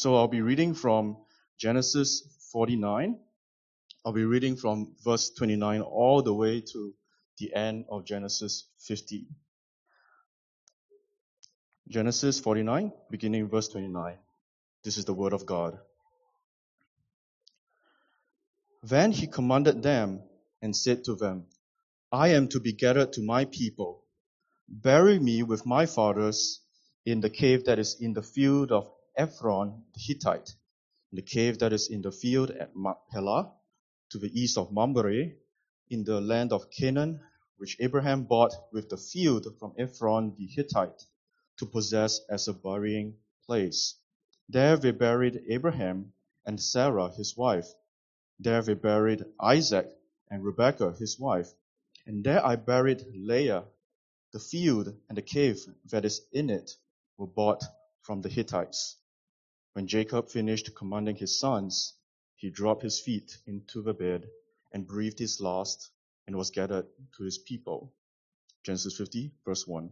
So I'll be reading from Genesis 49. I'll be reading from verse 29 all the way to the end of Genesis 50. Genesis 49, beginning verse 29. This is the word of God. Then he commanded them and said to them, I am to be gathered to my people. Bury me with my fathers in the cave that is in the field of Ephron the Hittite, in the cave that is in the field at Machpelah, to the east of Mamre, in the land of Canaan, which Abraham bought with the field from Ephron the Hittite, to possess as a burying place. There they buried Abraham and Sarah his wife. There they buried Isaac and Rebekah his wife. And there I buried Leah. The field and the cave that is in it were bought from the Hittites. When Jacob finished commanding his sons, he dropped his feet into the bed and breathed his last and was gathered to his people. Genesis 50, verse 1.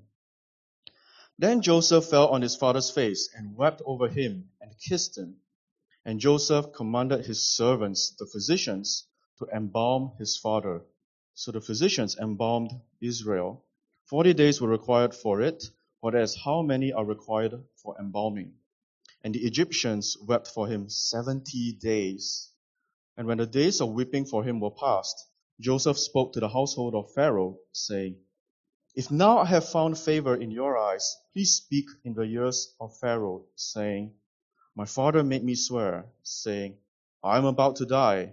Then Joseph fell on his father's face and wept over him and kissed him. And Joseph commanded his servants, the physicians, to embalm his father. So the physicians embalmed Israel. 40 days were required for it, for that is how many are required for embalming. And the Egyptians wept for him 70 days. And when the days of weeping for him were past, Joseph spoke to the household of Pharaoh, saying, If now I have found favor in your eyes, please speak in the ears of Pharaoh, saying, My father made me swear, saying, I am about to die.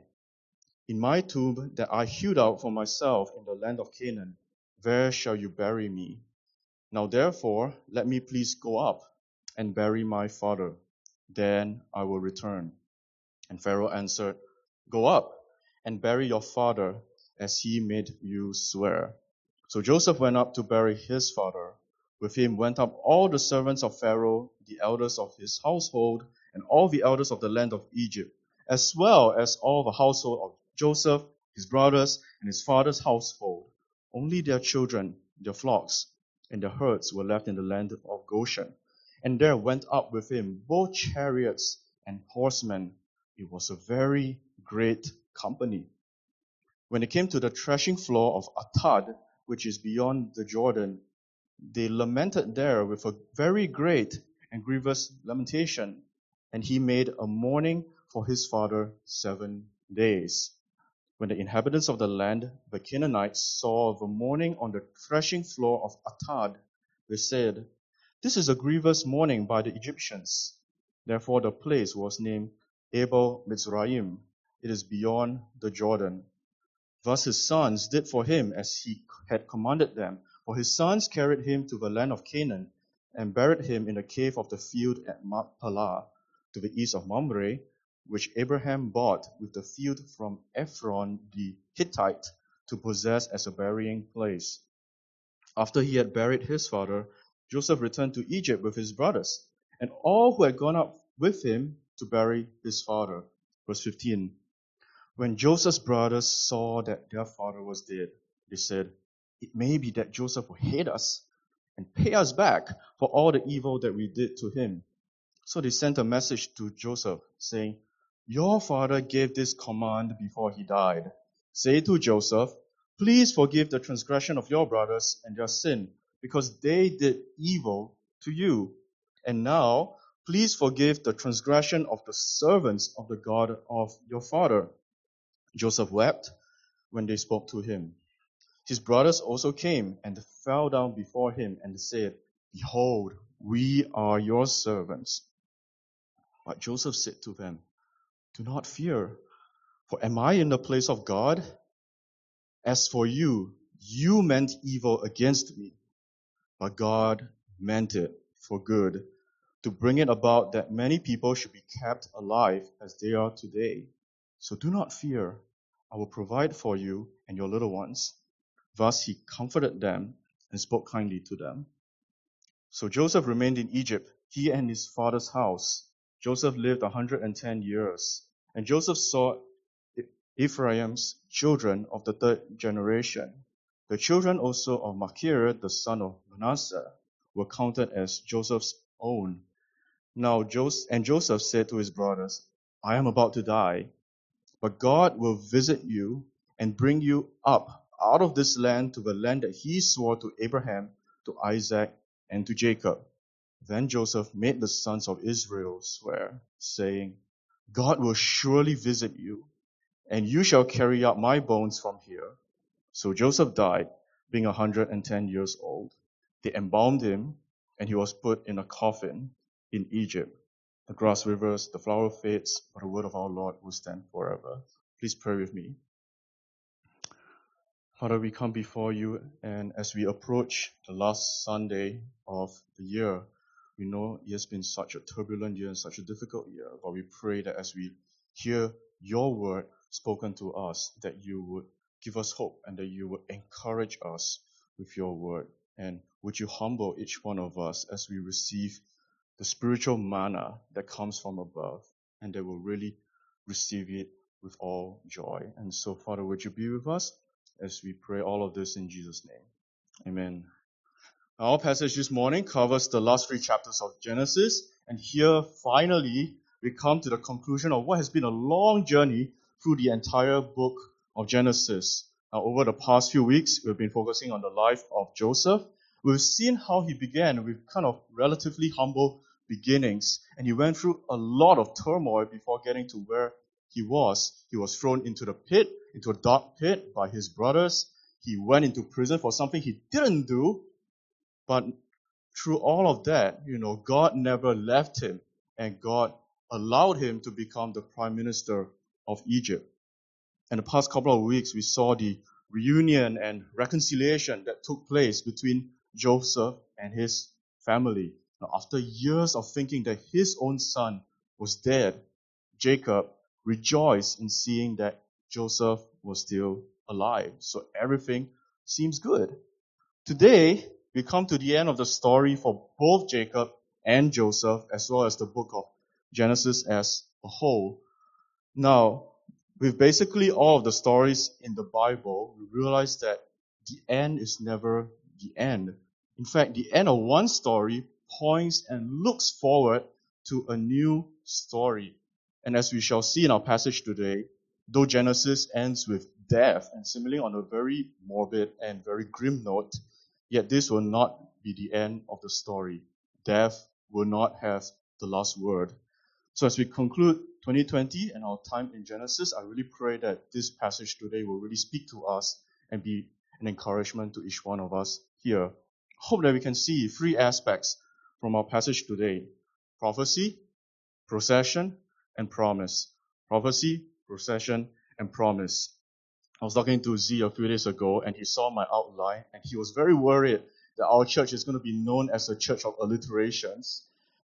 In my tomb that I hewed out for myself in the land of Canaan, there shall you bury me. Now therefore, let me please go up and bury my father. Then I will return. And Pharaoh answered, Go up and bury your father as he made you swear. So Joseph went up to bury his father. With him went up all the servants of Pharaoh, the elders of his household, and all the elders of the land of Egypt, as well as all the household of Joseph, his brothers, and his father's household. Only their children, their flocks, and their herds were left in the land of Goshen. And there went up with him both chariots and horsemen. It was a very great company. When they came to the threshing floor of Atad, which is beyond the Jordan, they lamented there with a very great and grievous lamentation. And he made a mourning for his father 7 days. When the inhabitants of the land, the Canaanites, saw the mourning on the threshing floor of Atad, they said, This is a grievous mourning by the Egyptians. Therefore the place was named Abel Mizraim. It is beyond the Jordan. Thus his sons did for him as he had commanded them. For his sons carried him to the land of Canaan and buried him in the cave of the field at Machpelah, to the east of Mamre, which Abraham bought with the field from Ephron the Hittite to possess as a burying place. After he had buried his father, Joseph returned to Egypt with his brothers, and all who had gone up with him to bury his father. Verse 15. When Joseph's brothers saw that their father was dead, they said, It may be that Joseph will hate us and pay us back for all the evil that we did to him. So they sent a message to Joseph, saying, Your father gave this command before he died. Say to Joseph, Please forgive the transgression of your brothers and their sin, because they did evil to you. And now, please forgive the transgression of the servants of the God of your father. Joseph wept when they spoke to him. His brothers also came and fell down before him and said, Behold, we are your servants. But Joseph said to them, Do not fear, for am I in the place of God? As for you, you meant evil against me, but God meant it for good, to bring it about that many people should be kept alive as they are today. So do not fear, I will provide for you and your little ones. Thus he comforted them and spoke kindly to them. So Joseph remained in Egypt, he and his father's house. Joseph lived 110 years. And Joseph saw Ephraim's children of the third generation. The children also of Machir, the son of Manasseh, were counted as Joseph's own. Now Joseph said to his brothers, I am about to die, but God will visit you and bring you up out of this land to the land that he swore to Abraham, to Isaac, and to Jacob. Then Joseph made the sons of Israel swear, saying, God will surely visit you, and you shall carry out my bones from here. So Joseph died, being 110 years old. They embalmed him, and he was put in a coffin in Egypt. The grass withers, the flower fades, but the word of our Lord will stand forever. Please pray with me. Father, we come before you, and as we approach the last Sunday of the year, we know it has been such a turbulent year and such a difficult year, but we pray that as we hear your word spoken to us, that you would give us hope and that you would encourage us with your word. And would you humble each one of us as we receive the spiritual manna that comes from above, and that we'll really receive it with all joy. And so, Father, would you be with us as we pray all of this in Jesus' name. Amen. Our passage this morning covers the last 3 chapters of Genesis, and here, finally, we come to the conclusion of what has been a long journey through the entire book of Genesis. Now, over the past few weeks, we've been focusing on the life of Joseph. We've seen how he began with kind of relatively humble beginnings, and he went through a lot of turmoil before getting to where he was. He was thrown into the pit, into a dark pit by his brothers. He went into prison for something he didn't do, but through all of that, God never left him, and God allowed him to become the prime minister of Egypt. In the past couple of weeks, we saw the reunion and reconciliation that took place between Joseph and his family. Now, after years of thinking that his own son was dead, Jacob rejoiced in seeing that Joseph was still alive. So everything seems good. Today, we come to the end of the story for both Jacob and Joseph, as well as the book of Genesis as a whole. Now, with basically all of the stories in the Bible, we realize that the end is never the end. In fact, the end of one story points and looks forward to a new story. And as we shall see in our passage today, though Genesis ends with death, and similarly on a very morbid and very grim note, yet this will not be the end of the story. Death will not have the last word. So as we conclude 2020 and our time in Genesis, I really pray that this passage today will really speak to us and be an encouragement to each one of us here. Hope that we can see 3 aspects from our passage today: prophecy, procession, and promise. Prophecy, procession, and promise. I was talking to Z a few days ago, and he saw my outline, and he was very worried that our church is going to be known as a church of alliterations.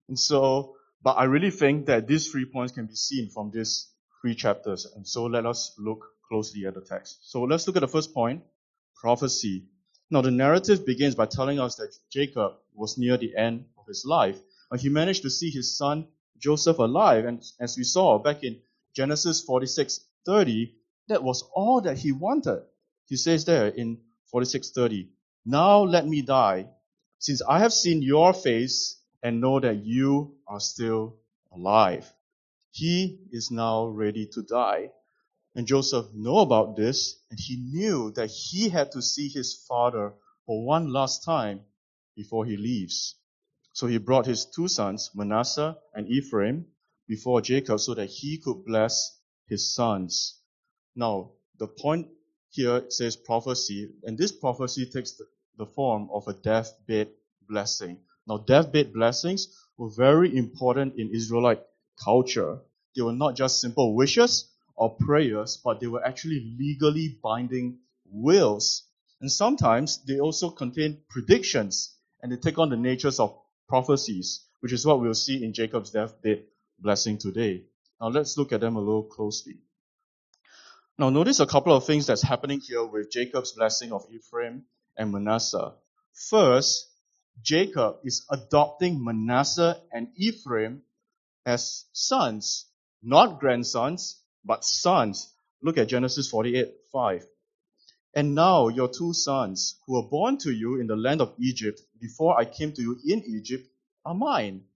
But I really think that these 3 points can be seen from these 3 chapters. And so let us look closely at the text. So let's look at the first point, prophecy. Now the narrative begins by telling us that Jacob was near the end of his life. He managed to see his son Joseph alive. And as we saw back in Genesis 46:30, that was all that he wanted. He says there in 46:30, now let me die, since I have seen your face and know that you are still alive. He is now ready to die. And Joseph knew about this, and he knew that he had to see his father for one last time before he leaves. So he brought his 2 sons, Manasseh and Ephraim, before Jacob so that he could bless his sons. Now, the point here says prophecy, and this prophecy takes the form of a deathbed blessing. Now, deathbed blessings were very important in Israelite culture. They were not just simple wishes or prayers, but they were actually legally binding wills. And sometimes they also contain predictions, and they take on the natures of prophecies, which is what we'll see in Jacob's deathbed blessing today. Now, let's look at them a little closely. Now, notice a couple of things that's happening here with Jacob's blessing of Ephraim and Manasseh. First, Jacob is adopting Manasseh and Ephraim as sons, not grandsons, but sons. Look at Genesis 48:5. And now your 2 sons, who were born to you in the land of Egypt, before I came to you in Egypt, are mine.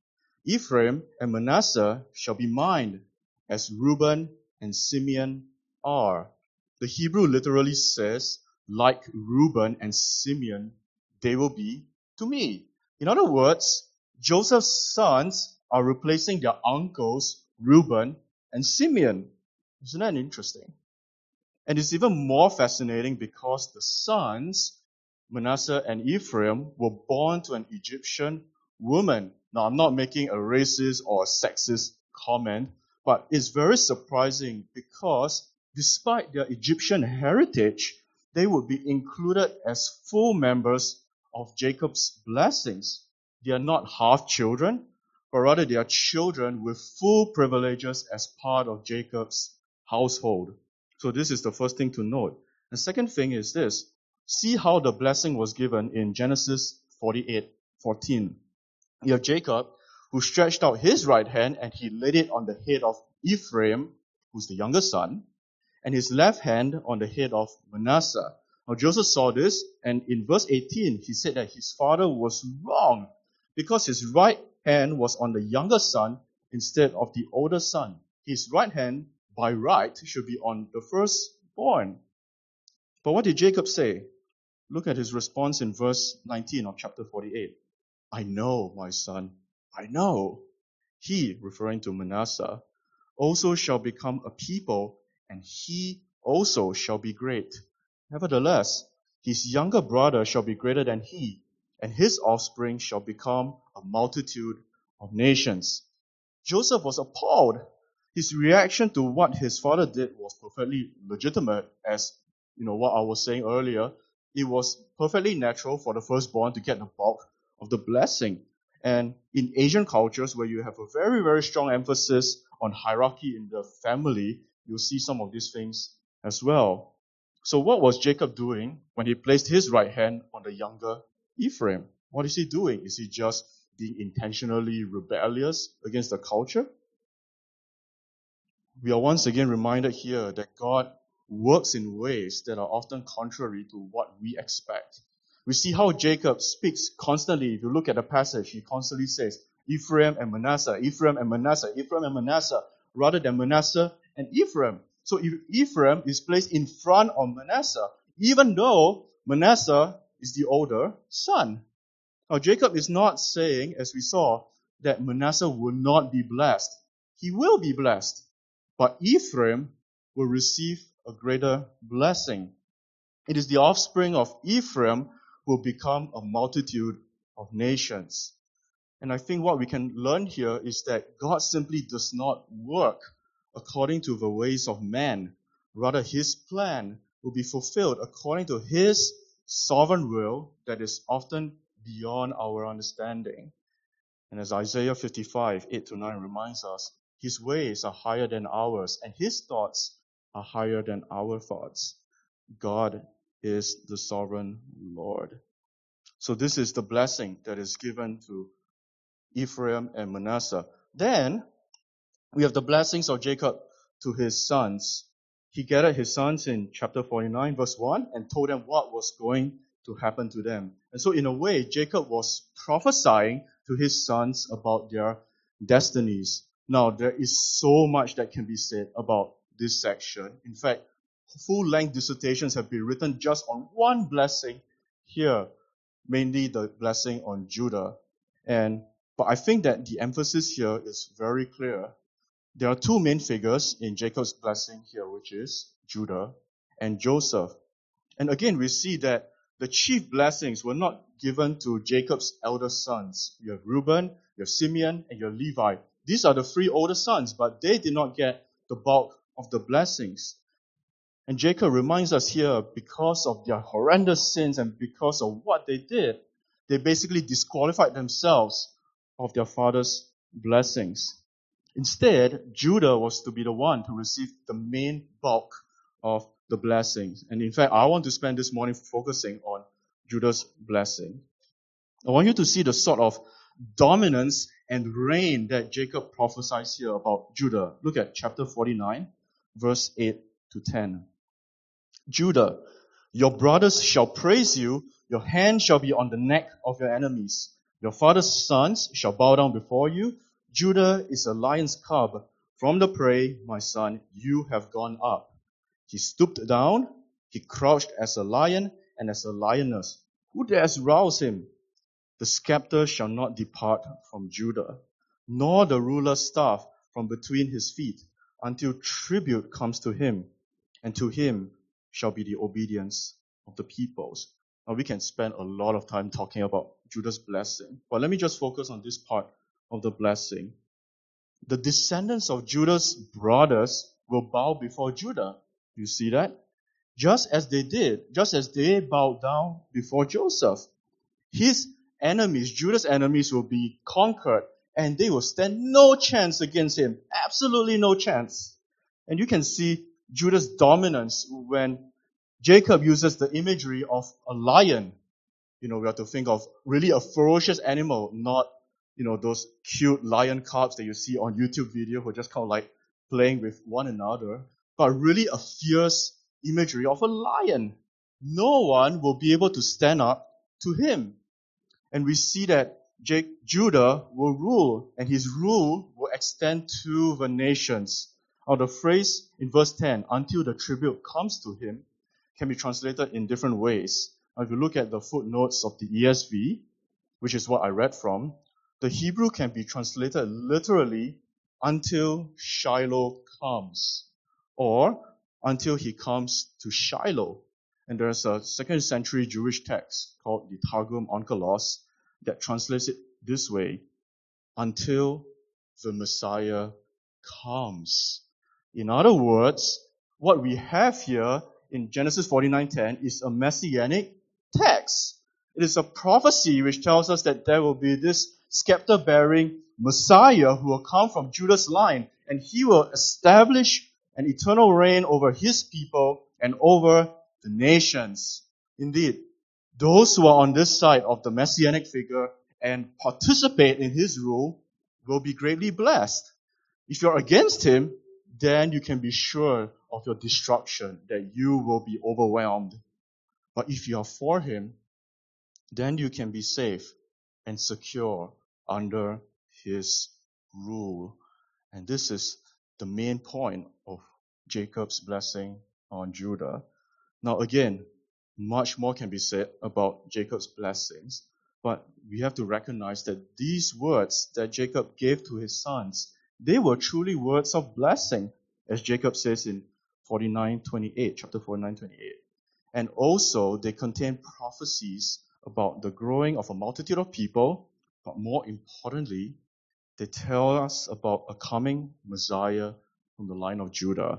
Ephraim and Manasseh shall be mine, as Reuben and Simeon are. The Hebrew literally says, like Reuben and Simeon, they will be to me. In other words, Joseph's sons are replacing their uncles, Reuben and Simeon. Isn't that interesting? And it's even more fascinating because the sons, Manasseh and Ephraim, were born to an Egyptian woman. Now, I'm not making a racist or a sexist comment, but it's very surprising because despite their Egyptian heritage, they would be included as full members of Jacob's blessings. They are not half children, but rather they are children with full privileges as part of Jacob's household. So this is the first thing to note. The second thing is this. See how the blessing was given in Genesis 48:14. You have Jacob, who stretched out his right hand and he laid it on the head of Ephraim, who's the younger son, and his left hand on the head of Manasseh. Now Joseph saw this, and in verse 18, he said that his father was wrong because his right hand was on the younger son instead of the older son. His right hand, by right, should be on the firstborn. But what did Jacob say? Look at his response in verse 19 of chapter 48. I know, my son, I know. He, referring to Manasseh, also shall become a people, and he also shall be great. Nevertheless, his younger brother shall be greater than he, and his offspring shall become a multitude of nations. Joseph was appalled. His reaction to what his father did was perfectly legitimate, as what I was saying earlier. It was perfectly natural for the firstborn to get the bulk of the blessing. And in Asian cultures, where you have a very, very strong emphasis on hierarchy in the family, you'll see some of these things as well. So what was Jacob doing when he placed his right hand on the younger Ephraim? What is he doing? Is he just being intentionally rebellious against the culture? We are once again reminded here that God works in ways that are often contrary to what we expect. We see how Jacob speaks constantly. If you look at the passage, he constantly says, Ephraim and Manasseh, Ephraim and Manasseh, Ephraim and Manasseh, rather than Manasseh and Ephraim. So Ephraim is placed in front of Manasseh, even though Manasseh is the older son. Now, Jacob is not saying, as we saw, that Manasseh will not be blessed. He will be blessed. But Ephraim will receive a greater blessing. It is the offspring of Ephraim who will become a multitude of nations. And I think what we can learn here is that God simply does not work according to the ways of man. Rather, his plan will be fulfilled according to his sovereign will that is often beyond our understanding. And as Isaiah 55:8-9 reminds us, his ways are higher than ours, and his thoughts are higher than our thoughts. God is the sovereign Lord. So this is the blessing that is given to Ephraim and Manasseh. Then we have the blessings of Jacob to his sons. He gathered his sons in chapter 49, verse 1, and told them what was going to happen to them. And so in a way, Jacob was prophesying to his sons about their destinies. Now, there is so much that can be said about this section. In fact, full-length dissertations have been written just on one blessing here, mainly the blessing on Judah. But I think that the emphasis here is very clear. There are two main figures in Jacob's blessing here, which is Judah and Joseph. And again, we see that the chief blessings were not given to Jacob's elder sons. You have Reuben, you have Simeon, and you have Levi. These are the three older sons, but they did not get the bulk of the blessings. And Jacob reminds us here, because of their horrendous sins and because of what they did, they basically disqualified themselves of their father's blessings. Instead, Judah was to be the one to receive the main bulk of the blessings. And in fact, I want to spend this morning focusing on Judah's blessing. I want you to see the sort of dominance and reign that Jacob prophesies here about Judah. Look at chapter 49, verse 8-10. Judah, your brothers shall praise you, your hand shall be on the neck of your enemies. Your father's sons shall bow down before you, Judah is a lion's cub. From the prey, my son, you have gone up. He stooped down, he crouched as a lion and as a lioness. Who dares rouse him? The scepter shall not depart from Judah, nor the ruler's staff from between his feet, until tribute comes to him, and to him shall be the obedience of the peoples. Now we can spend a lot of time talking about Judah's blessing, but let me just focus on this part of the blessing. The descendants of Judah's brothers will bow before Judah. You see that? Just as they bowed down before Joseph. His enemies, Judah's enemies, will be conquered, and they will stand no chance against him. Absolutely no chance. And you can see Judah's dominance when Jacob uses the imagery of a lion. We have to think of really a ferocious animal, not, those cute lion cubs that you see on YouTube video who are just kind of like playing with one another, but really a fierce imagery of a lion. No one will be able to stand up to him. And we see that Judah will rule, and his rule will extend to the nations. Now the phrase in verse 10, until the tribute comes to him, can be translated in different ways. Now if you look at the footnotes of the ESV, which is what I read from, the Hebrew can be translated literally, until Shiloh comes, or until he comes to Shiloh. And there's a 2nd century Jewish text called the Targum Onkelos that translates it this way, until the Messiah comes. In other words, what we have here in Genesis 49:10 is a messianic text. It is a prophecy which tells us that there will be this scepter-bearing Messiah who will come from Judah's line, and he will establish an eternal reign over his people and over the nations. Indeed, those who are on this side of the messianic figure and participate in his rule will be greatly blessed. If you're against him, then you can be sure of your destruction, that you will be overwhelmed. But if you are for him, then you can be safe and secure under his rule. And this is the main point of Jacob's blessing on Judah. Now again, much more can be said about Jacob's blessings, but we have to recognize that these words that Jacob gave to his sons, they were truly words of blessing, as Jacob says in chapter 49:28. And also, they contain prophecies about the growing of a multitude of people, but more importantly, they tell us about a coming Messiah from the line of Judah.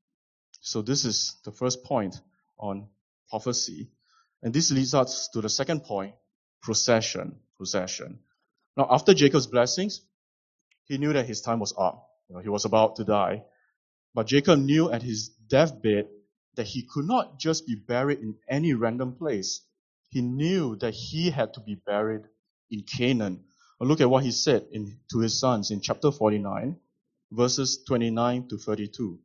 So this is the first point on prophecy. And this leads us to the second point, possession. Now, after Jacob's blessings, he knew that his time was up. He was about to die. But Jacob knew at his deathbed that he could not just be buried in any random place. He knew that he had to be buried in Canaan. Now look at what he said to his sons in chapter 49, verses 29 to 32.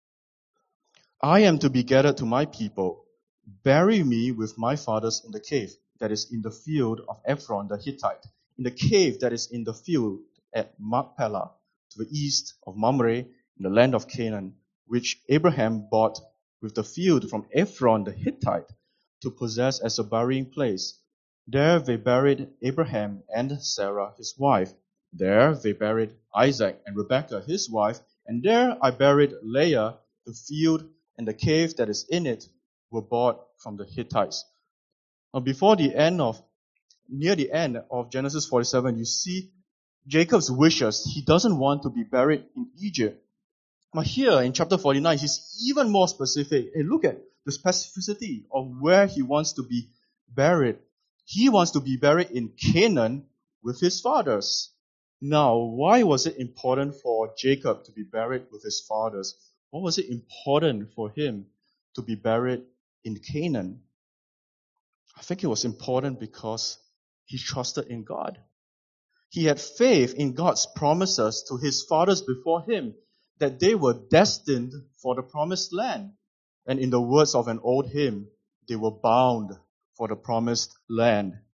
I am to be gathered to my people. Bury me with my fathers in the cave that is in the field of Ephron the Hittite, in the cave that is in the field at Machpelah, to the east of Mamre, in the land of Canaan, which Abraham bought with the field from Ephron the Hittite to possess as a burying place. There they buried Abraham and Sarah his wife. There they buried Isaac and Rebekah his wife. And there I buried Leah. The field and the cave that is in it were bought from the Hittites. Now near the end of Genesis 47, you see Jacob's wishes. He doesn't want to be buried in Egypt. But here in chapter 49, he's even more specific. And look at the specificity of where he wants to be buried. He wants to be buried in Canaan with his fathers. Now, why was it important for Jacob to be buried with his fathers? Why was it important for him to be buried in Canaan? I think it was important because he trusted in God. He had faith in God's promises to his fathers before him, that they were destined for the promised land. And in the words of an old hymn, they were bound for the promised land.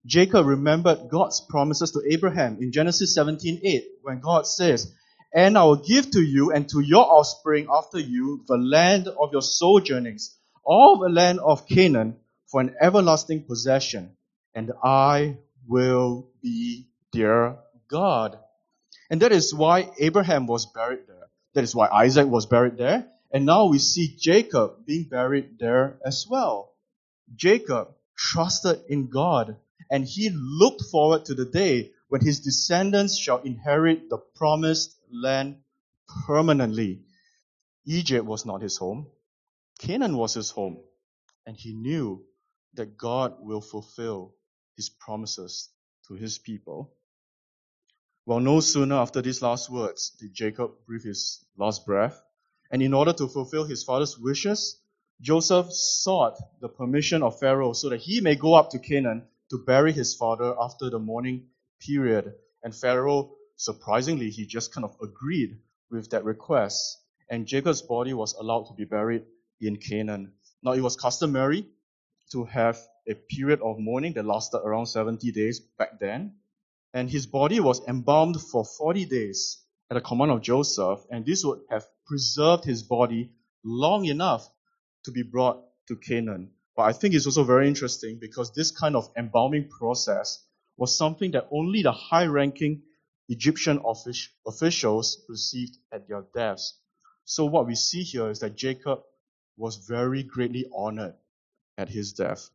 Jacob remembered God's promises to Abraham in Genesis 17:8, when God says, "And I will give to you and to your offspring after you the land of your sojournings, all the land of Canaan, for an everlasting possession, and I will be their God." And that is why Abraham was buried there. That is why Isaac was buried there. And now we see Jacob being buried there as well. Jacob trusted in God, and he looked forward to the day when his descendants shall inherit the promised land permanently. Egypt was not his home. Canaan was his home. And he knew that God will fulfill his promises to his people. Well, no sooner after these last words did Jacob breathe his last breath. And in order to fulfill his father's wishes, Joseph sought the permission of Pharaoh so that he may go up to Canaan to bury his father after the mourning period. And Pharaoh, surprisingly, he just kind of agreed with that request. And Jacob's body was allowed to be buried in Canaan. Now, it was customary to have a period of mourning that lasted around 70 days back then. And his body was embalmed for 40 days at the command of Joseph, and this would have preserved his body long enough to be brought to Canaan. But I think it's also very interesting because this kind of embalming process was something that only the high-ranking Egyptian officials received at their deaths. So what we see here is that Jacob was very greatly honored at his death.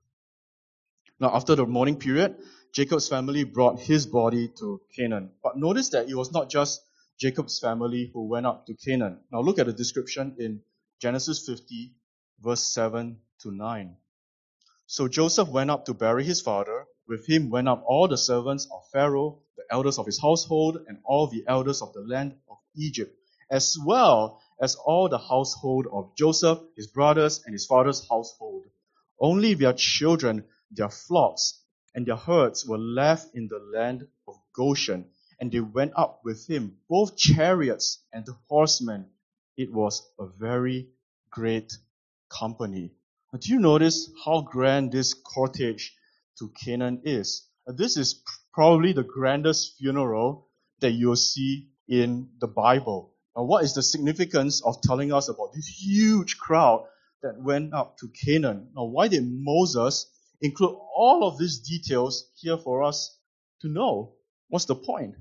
Now, after the mourning period, Jacob's family brought his body to Canaan. But notice that it was not just Jacob's family who went up to Canaan. Now look at the description in Genesis 50, verse 7 to 9. So Joseph went up to bury his father. With him went up all the servants of Pharaoh, the elders of his household, and all the elders of the land of Egypt, as well as all the household of Joseph, his brothers, and his father's household. Only their children, their flocks, and their herds were left in the land of Goshen, and they went up with him, both chariots and horsemen. It was a very great company. Now, do you notice how grand this cortege to Canaan is? This is probably the grandest funeral that you'll see in the Bible. Now, what is the significance of telling us about this huge crowd that went up to Canaan? Now, why did Moses include all of these details here for us to know? What's the point?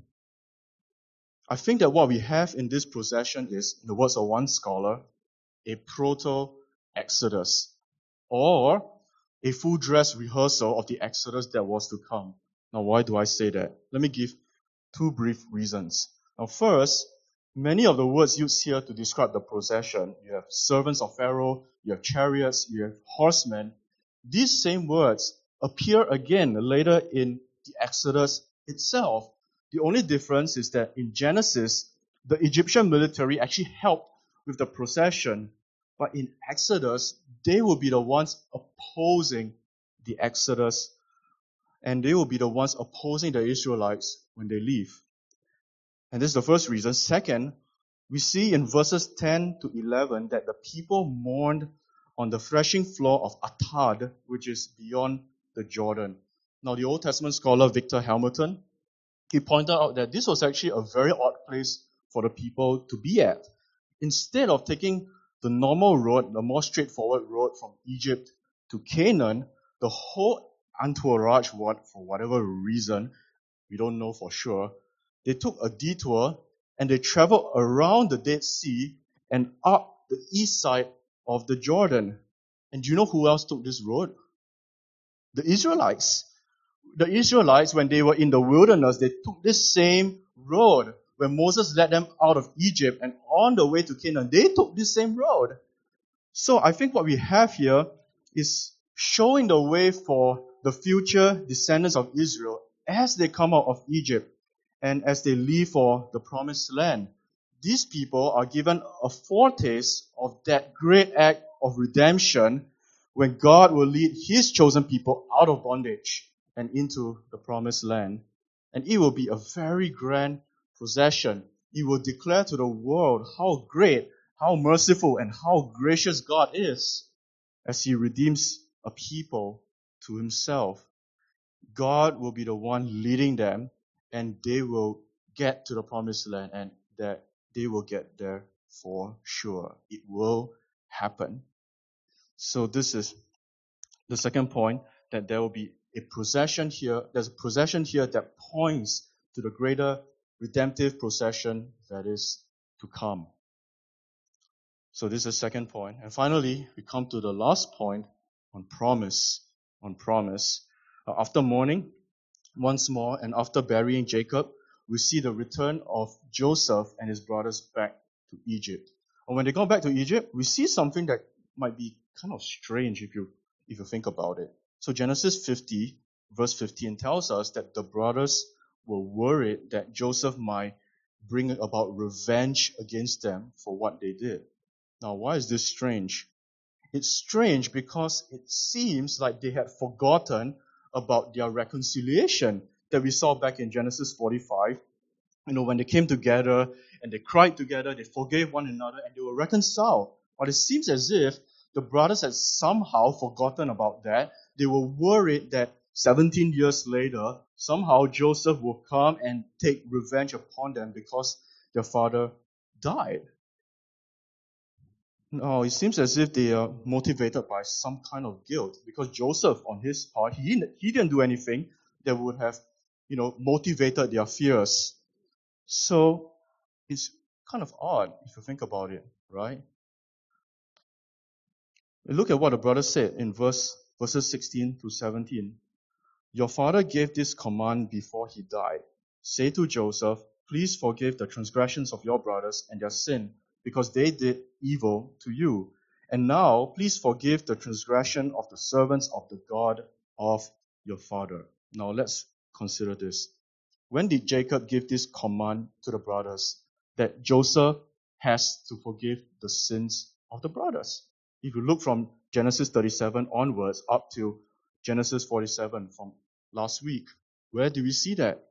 I think that what we have in this procession is, in the words of one scholar, a proto-Exodus, or a full-dress rehearsal of the Exodus that was to come. Now, why do I say that? Let me give two brief reasons. Now, first, many of the words used here to describe the procession, you have servants of Pharaoh, you have chariots, you have horsemen. These same words appear again later in the Exodus itself. The only difference is that in Genesis, the Egyptian military actually helped with the procession, but in Exodus, they will be the ones opposing the Exodus, and they will be the ones opposing the Israelites when they leave. And this is the first reason. Second, we see in verses 10 to 11 that the people mourned on the threshing floor of Atad, which is beyond the Jordan. Now, the Old Testament scholar Victor Hamilton, he pointed out that this was actually a very odd place for the people to be at. Instead of taking the normal road, the more straightforward road from Egypt to Canaan, the whole entourage, for whatever reason, we don't know for sure, they took a detour and they traveled around the Dead Sea and up the east side of the Jordan. And do you know who else took this road? The Israelites. The Israelites, when they were in the wilderness, they took this same road. When Moses led them out of Egypt and on the way to Canaan, they took this same road. So I think what we have here is showing the way for the future descendants of Israel as they come out of Egypt and as they leave for the promised land. These people are given a foretaste of that great act of redemption when God will lead His chosen people out of bondage and into the promised land. And it will be a very grand procession. It will declare to the world how great, how merciful, and how gracious God is as He redeems a people to Himself. God will be the one leading them, and they will get to the promised land, and that they will get there for sure. It will happen. So this is the second point, that there will be a procession here. There's a procession here that points to the greater redemptive procession that is to come. So this is the second point. And finally, we come to the last point on promise. On promise. After mourning once more and after burying Jacob, we see the return of Joseph and his brothers back to Egypt. And when they go back to Egypt, we see something that might be kind of strange if you think about it. So Genesis 50, verse 15 tells us that the brothers were worried that Joseph might bring about revenge against them for what they did. Now, why is this strange? It's strange because it seems like they had forgotten about their reconciliation that we saw back in Genesis 45. When they came together and they cried together, they forgave one another and they were reconciled. But it seems as if the brothers had somehow forgotten about that. They were worried that 17 years later, somehow Joseph will come and take revenge upon them because their father died. No, it seems as if they are motivated by some kind of guilt, because Joseph, on his part, he didn't do anything that would have, motivated their fears. So it's kind of odd if you think about it, right? Look at what the brothers said in verses 16 to 17. Your father gave this command before he died. Say to Joseph, please forgive the transgressions of your brothers and their sin, because they did evil to you. And now, please forgive the transgression of the servants of the God of your father. Now, let's consider this. When did Jacob give this command to the brothers that Joseph has to forgive the sins of the brothers? If you look from Genesis 37 onwards up to Genesis 47 from last week, where do we see that?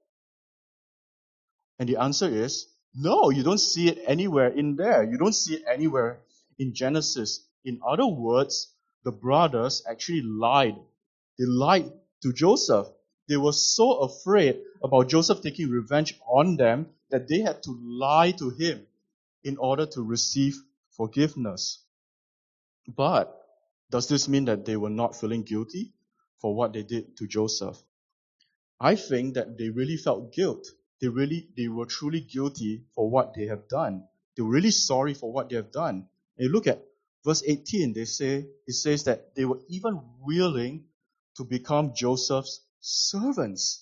And the answer is, no, you don't see it anywhere in there. You don't see it anywhere in Genesis. In other words, the brothers actually lied. They lied to Joseph. They were so afraid about Joseph taking revenge on them that they had to lie to him in order to receive forgiveness. But does this mean that they were not feeling guilty for what they did to Joseph? I think that they really felt guilt. They were truly guilty for what they have done. They were really sorry for what they have done. And you look at verse 18, it says that they were even willing to become Joseph's servants.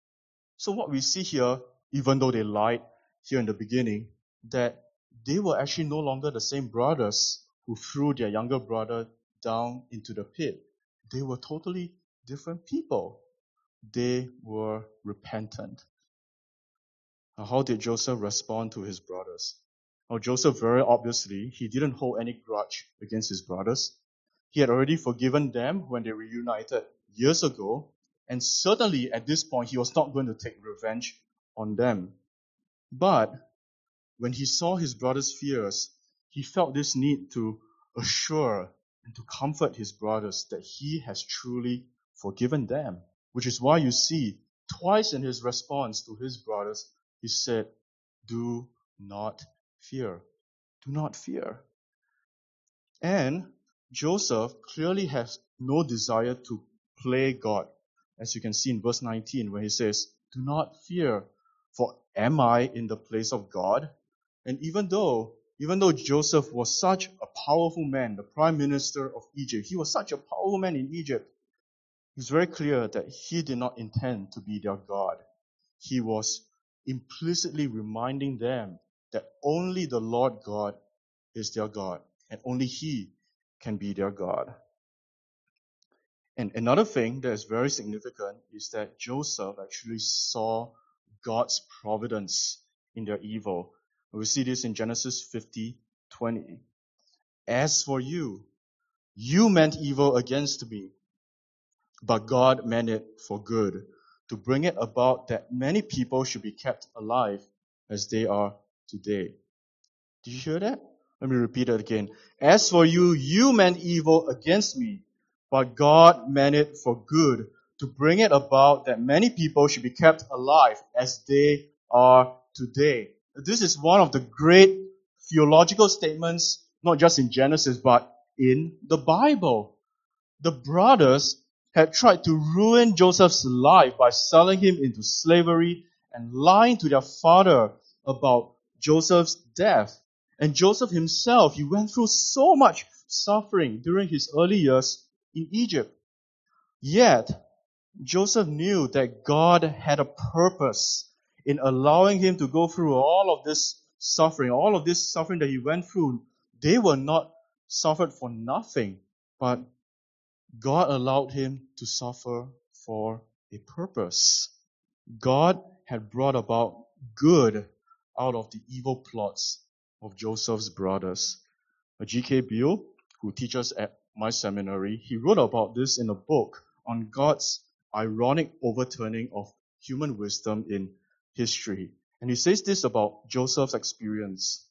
So what we see here, even though they lied here in the beginning, that they were actually no longer the same brothers who threw their younger brother down into the pit. They were totally different people. They were repentant. Now, how did Joseph respond to his brothers? Now, Joseph, very obviously, he didn't hold any grudge against his brothers. He had already forgiven them when they reunited years ago, and certainly at this point, he was not going to take revenge on them. But when he saw his brothers' fears, he felt this need to assure and to comfort his brothers that he has truly forgiven them, which is why you see twice in his response to his brothers, he said, do not fear. Do not fear. And Joseph clearly has no desire to play God, as you can see in verse 19, where he says, do not fear, for am I in the place of God? And even though Joseph was such a powerful man, the prime minister of Egypt, he was such a powerful man in Egypt, it's very clear that he did not intend to be their God. He was implicitly reminding them that only the Lord God is their God, and only He can be their God. And another thing that is very significant is that Joseph actually saw God's providence in their evil. We see this in Genesis 50:20. As for you, you meant evil against me, but God meant it for good, to bring it about that many people should be kept alive as they are today. Did you hear that? Let me repeat it again. As for you, you meant evil against me, but God meant it for good, to bring it about that many people should be kept alive as they are today. This is one of the great theological statements, not just in Genesis, but in the Bible. The brothers had tried to ruin Joseph's life by selling him into slavery and lying to their father about Joseph's death. And Joseph himself, he went through so much suffering during his early years in Egypt. Yet, Joseph knew that God had a purpose in allowing him to go through all of this suffering that he went through. They were not suffered for nothing, but God allowed him to suffer for a purpose. God had brought about good out of the evil plots of Joseph's brothers. G.K. Beale, who teaches at my seminary, he wrote about this in a book on God's ironic overturning of human wisdom in history. And he says this about Joseph's experience.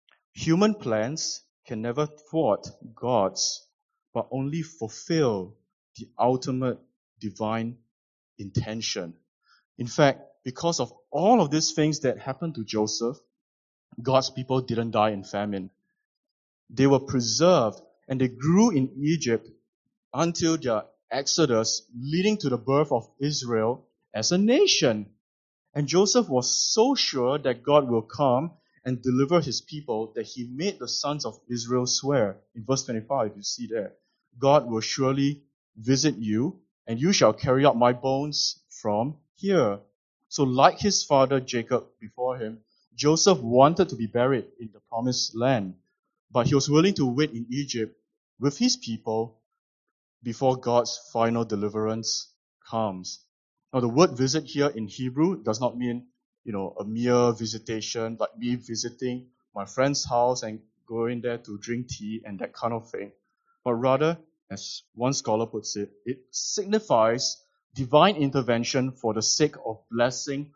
Human plans can never thwart God's, but only fulfill the ultimate divine intention. In fact, because of all of these things that happened to Joseph, God's people didn't die in famine. They were preserved and they grew in Egypt until their exodus, leading to the birth of Israel as a nation. And Joseph was so sure that God will come and deliver his people that he made the sons of Israel swear. In verse 25, you see there, God will surely visit you, and you shall carry out my bones from here. So like his father Jacob before him, Joseph wanted to be buried in the promised land, but he was willing to wait in Egypt with his people before God's final deliverance comes. Now the word visit here in Hebrew does not mean, a mere visitation, like me visiting my friend's house and going there to drink tea and that kind of thing. But rather, as one scholar puts it, it signifies divine intervention for the sake of blessing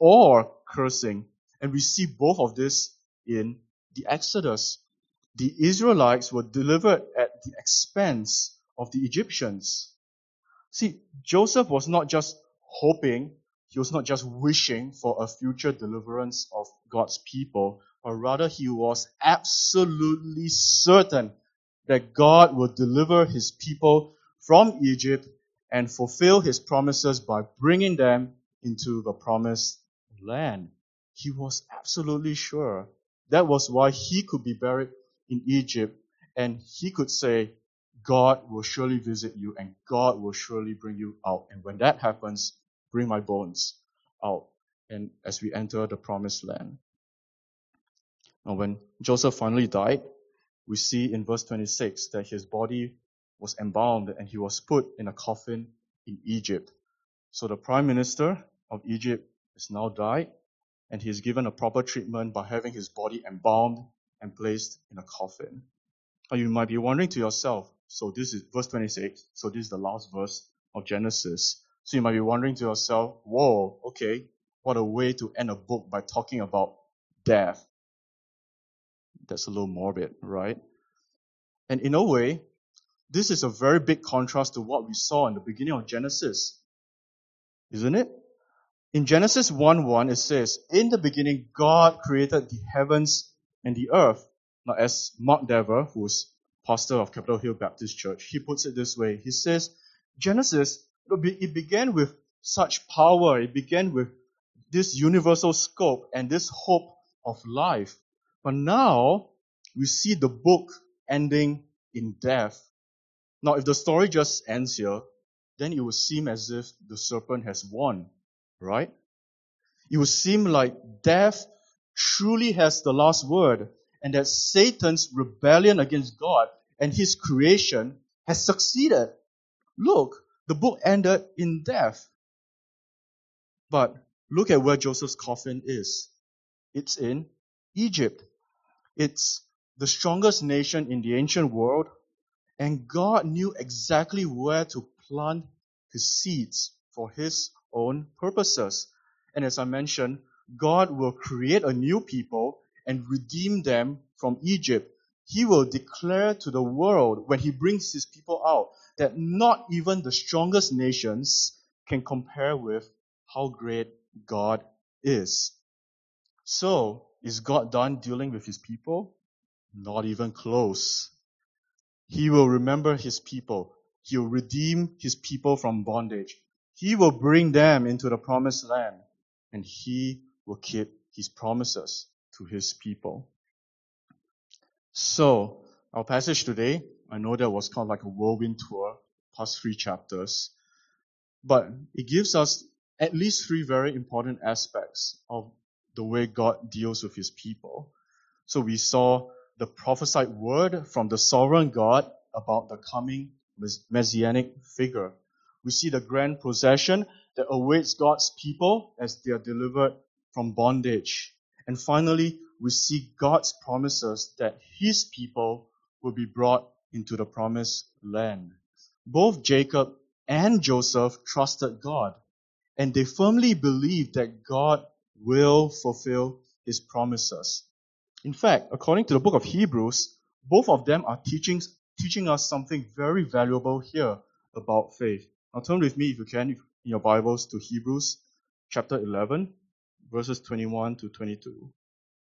or cursing. And we see both of this in the Exodus. The Israelites were delivered at the expense of the Egyptians. See, Joseph was not just hoping, he was not just wishing for a future deliverance of God's people, but rather he was absolutely certain that God would deliver his people from Egypt and fulfill his promises by bringing them into the promised land. He was absolutely sure. That was why he could be buried in Egypt, and he could say, God will surely visit you and God will surely bring you out. And when that happens, bring my bones out. And as we enter the promised land. Now when Joseph finally died, we see in verse 26 that his body was embalmed and he was put in a coffin in Egypt. So the prime minister of Egypt is now died, and he is given a proper treatment by having his body embalmed and placed in a coffin. Now you might be wondering to yourself, so this is verse 26, so this is the last verse of Genesis. So you might be wondering to yourself, whoa, okay, what a way to end a book by talking about death. That's a little morbid, right? And in a way, this is a very big contrast to what we saw in the beginning of Genesis. Isn't it? In Genesis 1:1, it says, in the beginning, God created the heavens and the earth. Now, as Mark Dever, who's pastor of Capitol Hill Baptist Church, he puts it this way. He says, Genesis, it began with such power. It began with this universal scope and this hope of life. But now, we see the book ending in death. Now, if the story just ends here, then it would seem as if the serpent has won, right? It would seem like death truly has the last word, and that Satan's rebellion against God and his creation has succeeded. Look, the book ended in death. But look at where Joseph's coffin is. It's in Egypt. It's the strongest nation in the ancient world, and God knew exactly where to plant his seeds for his own purposes. And as I mentioned, God will create a new people and redeem them from Egypt. He will declare to the world when he brings his people out that not even the strongest nations can compare with how great God is. So, is God done dealing with his people? Not even close. He will remember his people. He will redeem his people from bondage. He will bring them into the promised land. And he will keep his promises to his people. So, our passage today, I know that was kind of like a whirlwind tour, past 3 chapters. But it gives us at least 3 very important aspects of the way God deals with his people. So we saw the prophesied word from the sovereign God about the coming messianic figure. We see the grand possession that awaits God's people as they are delivered from bondage. And finally, we see God's promises that his people will be brought into the promised land. Both Jacob and Joseph trusted God, and they firmly believed that God will fulfill his promises. In fact, according to the book of Hebrews, both of them are teaching us something very valuable here about faith. Now turn with me, if you can, in your Bibles to Hebrews chapter 11, verses 21 to 22.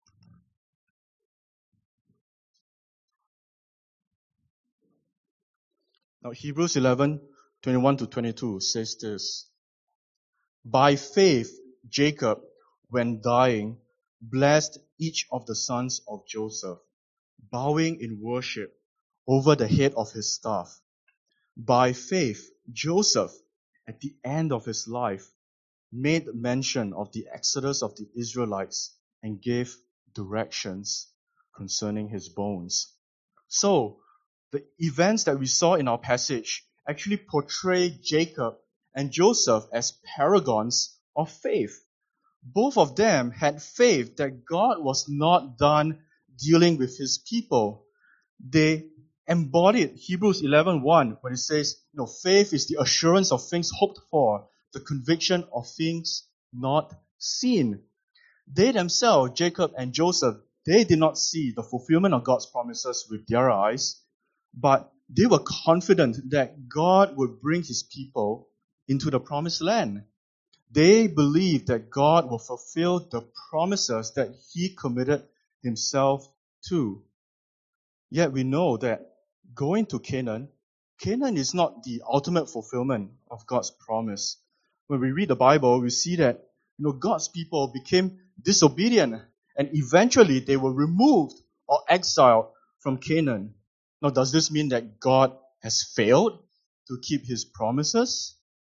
Now Hebrews 11, 21 to 22 says this: By faith, Jacob, when dying, blessed each of the sons of Joseph, bowing in worship over the head of his staff. By faith, Joseph, at the end of his life, made mention of the exodus of the Israelites and gave directions concerning his bones. So, the events that we saw in our passage actually portray Jacob and Joseph as paragons of faith. Both of them had faith that God was not done dealing with his people. They embodied Hebrews 11:1 when it says, faith is the assurance of things hoped for, the conviction of things not seen. They themselves, Jacob and Joseph, they did not see the fulfillment of God's promises with their eyes, but they were confident that God would bring his people into the promised land. They believed that God will fulfill the promises that he committed himself to. Yet we know that going to Canaan is not the ultimate fulfillment of God's promise. When we read the Bible, we see that God's people became disobedient and eventually they were removed or exiled from Canaan. Now, does this mean that God has failed to keep his promises?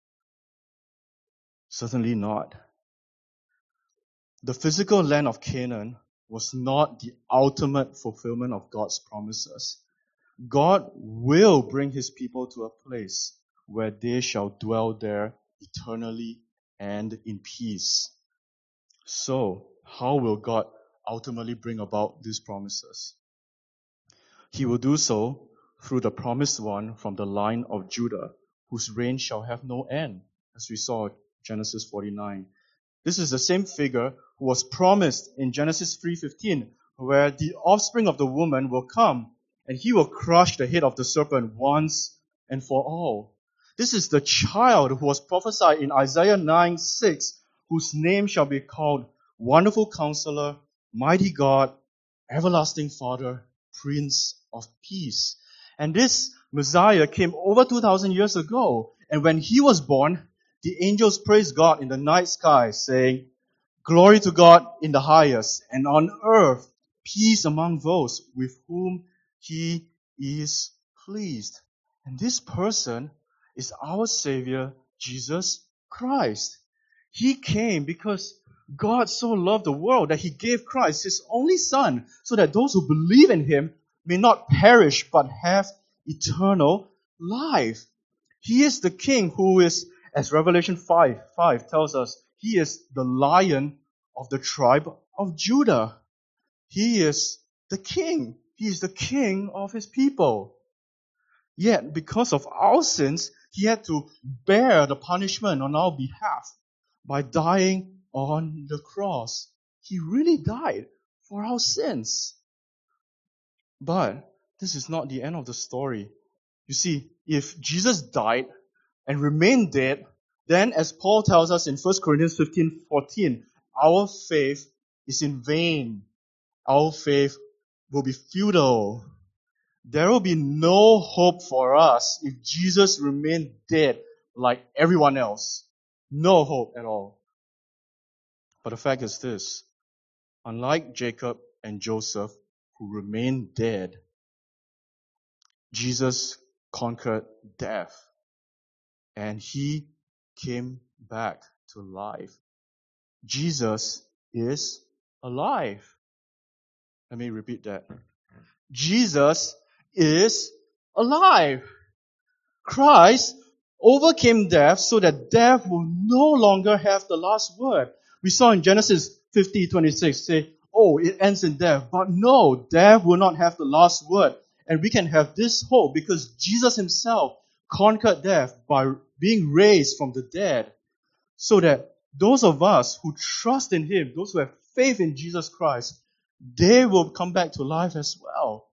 Certainly not. The physical land of Canaan was not the ultimate fulfillment of God's promises. God will bring his people to a place where they shall dwell there eternally and in peace. So, how will God ultimately bring about these promises? He will do so through the promised one from the line of Judah, whose reign shall have no end, as we saw in Genesis 49. This is the same figure who was promised in Genesis 3:15, where the offspring of the woman will come and he will crush the head of the serpent once and for all. This is the child who was prophesied in Isaiah 9:6, whose name shall be called Wonderful Counselor, Mighty God, Everlasting Father, Prince of Peace. And this Messiah came over 2,000 years ago, and when he was born, the angels praised God in the night sky, saying, Glory to God in the highest, and on earth peace among those with whom he is pleased. And this person is our Savior, Jesus Christ. He came because God so loved the world that he gave Christ, his only Son, so that those who believe in him may not perish but have eternal life. He is the King who is, as Revelation 5:5 tells us, he is the Lion of the tribe of Judah. He is the King. He is the King of his people. Yet, because of our sins, he had to bear the punishment on our behalf by dying on the cross. He really died for our sins. But this is not the end of the story. You see, if Jesus died and remained dead then as Paul tells us in 1 Corinthians 15:14, our faith is in vain. Our faith will be futile. There will be no hope for us if Jesus remained dead like everyone else. No hope at all. But the fact is this, unlike Jacob and Joseph, who remained dead, Jesus conquered death and he came back to life. Jesus is alive. Let me repeat that. Jesus is alive. Christ overcame death so that death will no longer have the last word. We saw in Genesis 50:26 say, oh, it ends in death. But no, death will not have the last word. And we can have this hope because Jesus himself conquered death by being raised from the dead. So that those of us who trust in him, those who have faith in Jesus Christ, they will come back to life as well.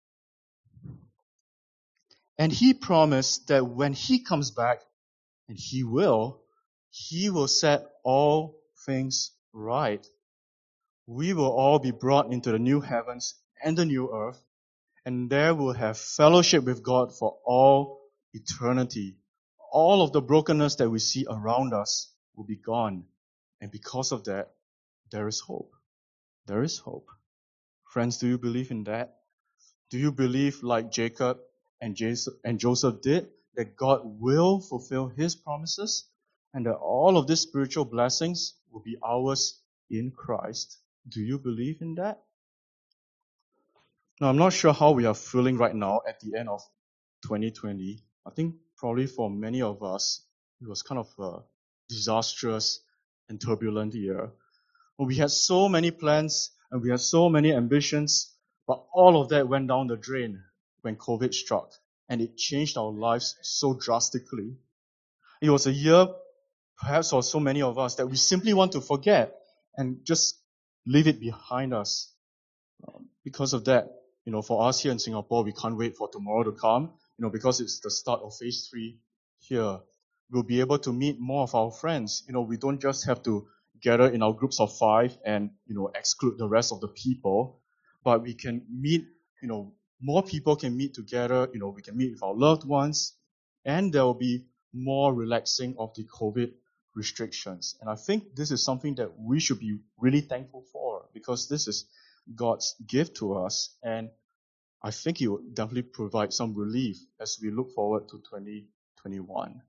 And he promised that when he comes back, and he will set all things right. We will all be brought into the new heavens and the new earth, and there we'll have fellowship with God for all eternity. All of the brokenness that we see around us will be gone. And because of that, there is hope. There is hope. Friends, do you believe in that? Do you believe like Jacob and Joseph did, that God will fulfill his promises and that all of these spiritual blessings will be ours in Christ? Do you believe in that? Now, I'm not sure how we are feeling right now at the end of 2020. I think probably for many of us, it was kind of a disastrous and turbulent year. We had so many plans and we had so many ambitions, but all of that went down the drain when COVID struck, and it changed our lives so drastically. It was a year, perhaps for so many of us, that we simply want to forget and just leave it behind us. Because of that, for us here in Singapore, we can't wait for tomorrow to come, because it's the start of phase 3 here. We'll be able to meet more of our friends. We don't just have to gather in our groups of 5 and, exclude the rest of the people, but we can meet, more people can meet together, we can meet with our loved ones, and there will be more relaxing of the COVID restrictions. And I think this is something that we should be really thankful for, because this is God's gift to us, and I think He will definitely provide some relief as we look forward to 2021.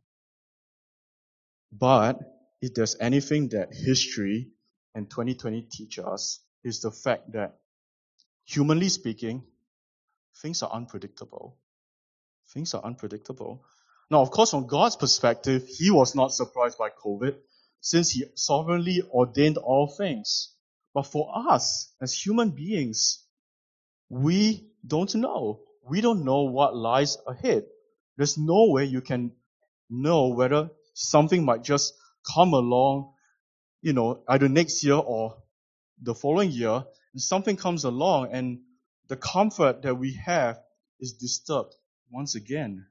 But if there's anything that history and 2020 teach us, is the fact that, humanly speaking, things are unpredictable. Things are unpredictable. Now, of course, from God's perspective, He was not surprised by COVID, since He sovereignly ordained all things. But for us, as human beings, we don't know. We don't know what lies ahead. There's no way you can know whether something might just come along, either next year or the following year, and something comes along and the comfort that we have is disturbed once again.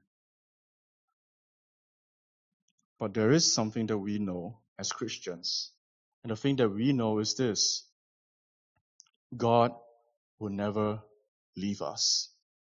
But there is something that we know as Christians. And the thing that we know is this: God will never leave us.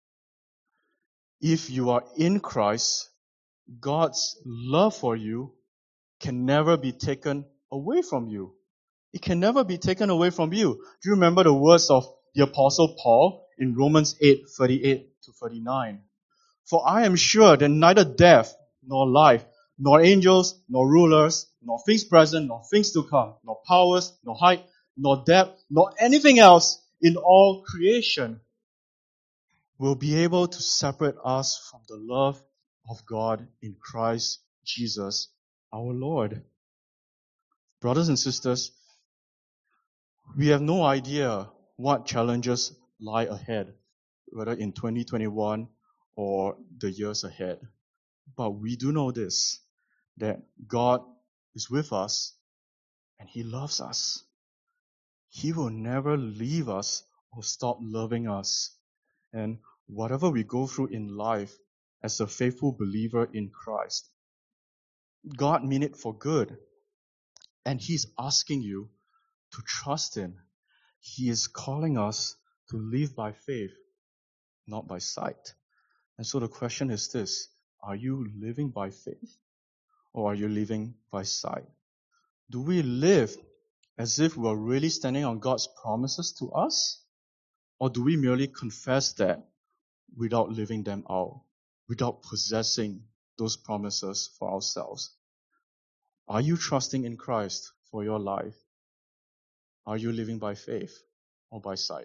If you are in Christ, God's love for you can never be taken away from you. It can never be taken away from you. Do you remember the words of the Apostle Paul in Romans 8:38-39? For I am sure that neither death, nor life, nor angels, nor rulers, nor things present, nor things to come, nor powers, nor height, nor depth, nor anything else in all creation will be able to separate us from the love of God in Christ Jesus our Lord. Brothers and sisters, we have no idea what challenges lie ahead, whether in 2021 or the years ahead. But we do know this, that God is with us and He loves us. He will never leave us or stop loving us. And whatever we go through in life as a faithful believer in Christ, God mean it for good. And He's asking you to trust Him. He is calling us to live by faith, not by sight. And so the question is this: are you living by faith or are you living by sight? Do we live as if we are really standing on God's promises to us? Or do we merely confess that without living them out, without possessing those promises for ourselves? Are you trusting in Christ for your life? Are you living by faith or by sight?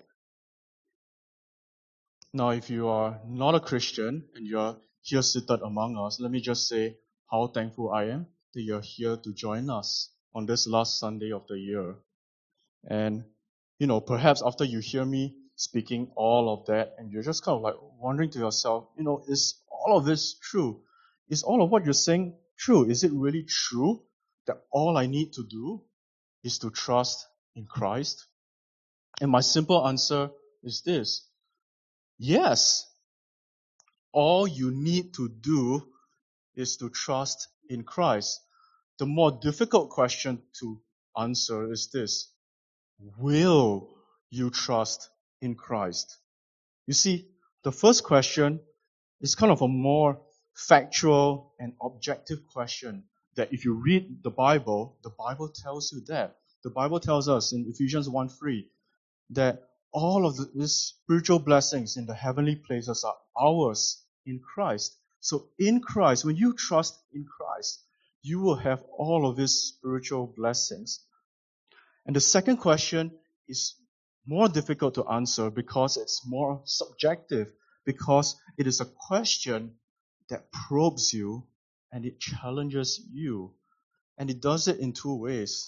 Now, if you are not a Christian and you're here seated among us, let me just say how thankful I am that you're here to join us on this last Sunday of the year. And, perhaps after you hear me speaking all of that and you're just kind of like wondering to yourself, is all of this true? Is all of what you're saying true? Is it really true that all I need to do is to trust in Christ? And my simple answer is this: yes. All you need to do is to trust in Christ. The more difficult question to answer is this: will you trust in Christ? You see, the first question is kind of a more factual and objective question that if you read the Bible tells you that. The Bible tells us in Ephesians 1:3 that all of these spiritual blessings in the heavenly places are ours in Christ. So in Christ, when you trust in Christ, you will have all of these spiritual blessings. And the second question is more difficult to answer because it's more subjective, because it is a question that probes you and it challenges you. And it does it in two ways.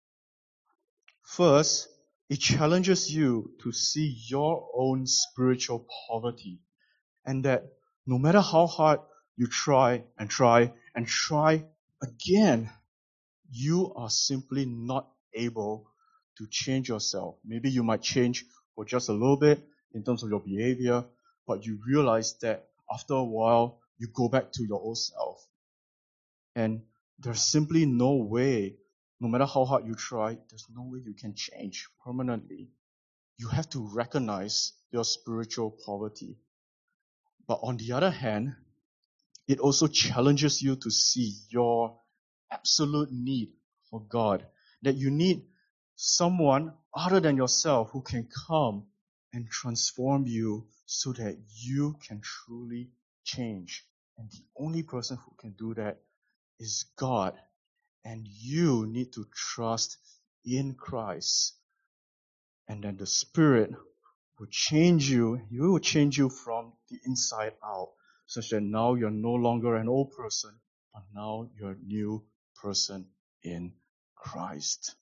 First, it challenges you to see your own spiritual poverty, and that no matter how hard you try and try and try again, you are simply not able to change yourself. Maybe you might change for just a little bit in terms of your behavior, but you realize that after a while, you go back to your old self. And there's simply no way, no matter how hard you try, there's no way you can change permanently. You have to recognize your spiritual poverty. But on the other hand, it also challenges you to see your absolute need for God. That you need someone other than yourself who can come and transform you so that you can truly change. And the only person who can do that is God. And you need to trust in Christ. And then the Spirit will change you. He will change you from the inside out, such that now you're no longer an old person, but now you're a new person in Christ.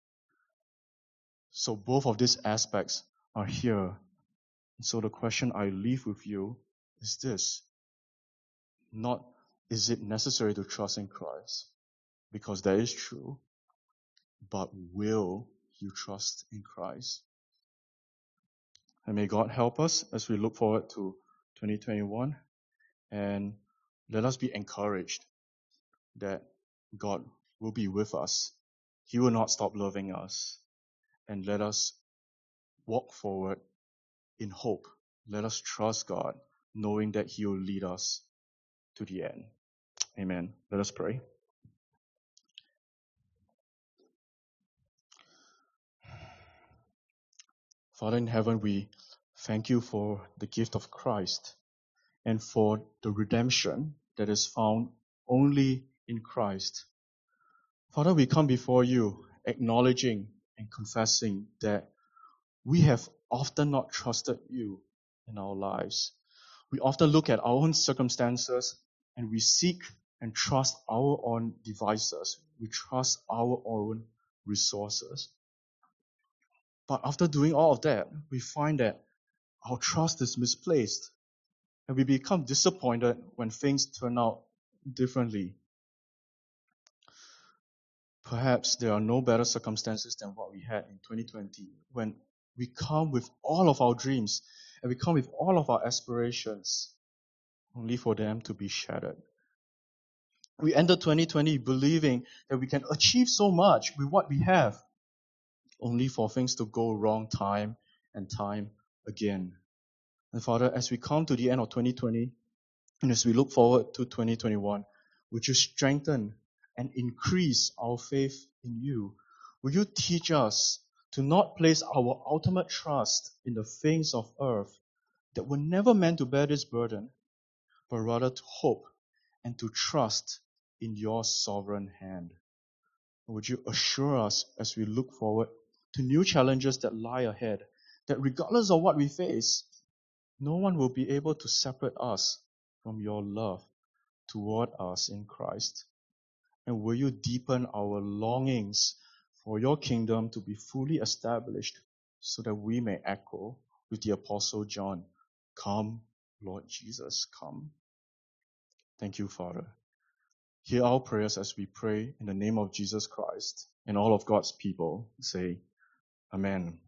So both of these aspects are here. So the question I leave with you is this: not is it necessary to trust in Christ, because that is true, but will you trust in Christ? And may God help us as we look forward to 2021, and let us be encouraged that God will be with us. He will not stop loving us. And let us walk forward in hope. Let us trust God, knowing that He will lead us to the end. Amen. Let us pray. Father in heaven, we thank you for the gift of Christ and for the redemption that is found only in Christ. Father, we come before you acknowledging and confessing that we have often not trusted you in our lives. We often look at our own circumstances and we seek and trust our own devices. We trust our own resources. But after doing all of that, we find that our trust is misplaced. And we become disappointed when things turn out differently. Perhaps there are no better circumstances than what we had in 2020, when we come with all of our dreams and we come with all of our aspirations, only for them to be shattered. We entered 2020 believing that we can achieve so much with what we have, only for things to go wrong time and time again. And Father, as we come to the end of 2020, and as we look forward to 2021, would you strengthen and increase our faith in you? Will you teach us to not place our ultimate trust in the things of earth that were never meant to bear this burden, but rather to hope and to trust in your sovereign hand? Would you assure us as we look forward to new challenges that lie ahead, that regardless of what we face, no one will be able to separate us from your love toward us in Christ? And will you deepen our longings for your kingdom to be fully established so that we may echo with the Apostle John, "Come, Lord Jesus, come." Thank you, Father. Hear our prayers as we pray in the name of Jesus Christ, and all of God's people say, Amen.